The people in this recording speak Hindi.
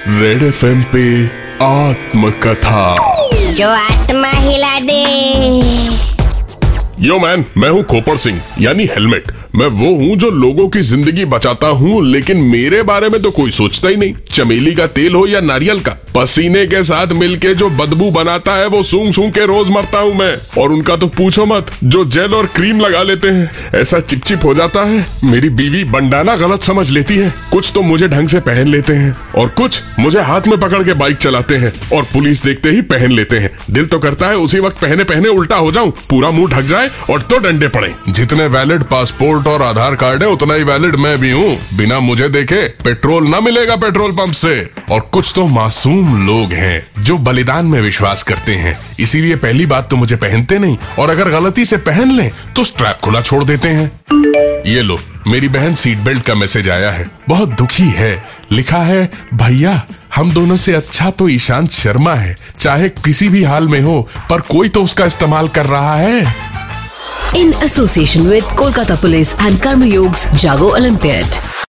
रेड एफएम पे आत्मकथा। जो आत्मा हिला दे। यो मैन, मैं हूँ खोपड़ सिंह यानी हेलमेट। मैं वो हूँ जो लोगों की जिंदगी बचाता हूँ, लेकिन मेरे बारे में तो कोई सोचता ही नहीं। चमेली का तेल हो या नारियल का, पसीने के साथ मिलके जो बदबू बनाता है वो सूंघ सूंघ के रोज मरता हूँ मैं। और उनका तो पूछो मत, जो जेल और क्रीम लगा लेते हैं ऐसा चिपचिप हो जाता है। मेरी बीवी बंडाना गलत समझ लेती है। कुछ तो मुझे ढंग से पहन लेते हैं और कुछ मुझे हाथ में पकड़ के बाइक चलाते हैं और पुलिस देखते ही पहन लेते हैं। दिल तो करता है उसी वक्त पहने पहने उल्टा हो जाऊं, पूरा मुंह ढक जाए और तो डंडे पड़े। जितने वैलिड पासपोर्ट और आधार कार्ड है उतना ही वैलिड मैं भी हूँ। बिना मुझे देखे पेट्रोल ना मिलेगा पेट्रोल पंप से। और कुछ तो मासूम लोग हैं जो बलिदान में विश्वास करते हैं, इसीलिए पहली बात तो मुझे पहनते नहीं, और अगर गलती से पहन लें तो स्ट्रैप खुला छोड़ देते हैं। ये लो, मेरी बहन सीट बेल्ट का मैसेज आया है, बहुत दुखी है। लिखा है, भैया हम दोनों से अच्छा तो ईशांत शर्मा है, चाहे किसी भी हाल में हो पर कोई तो उसका इस्तेमाल कर रहा है। In association with Kolkata Police and Karma Yogs Jago Olympiad.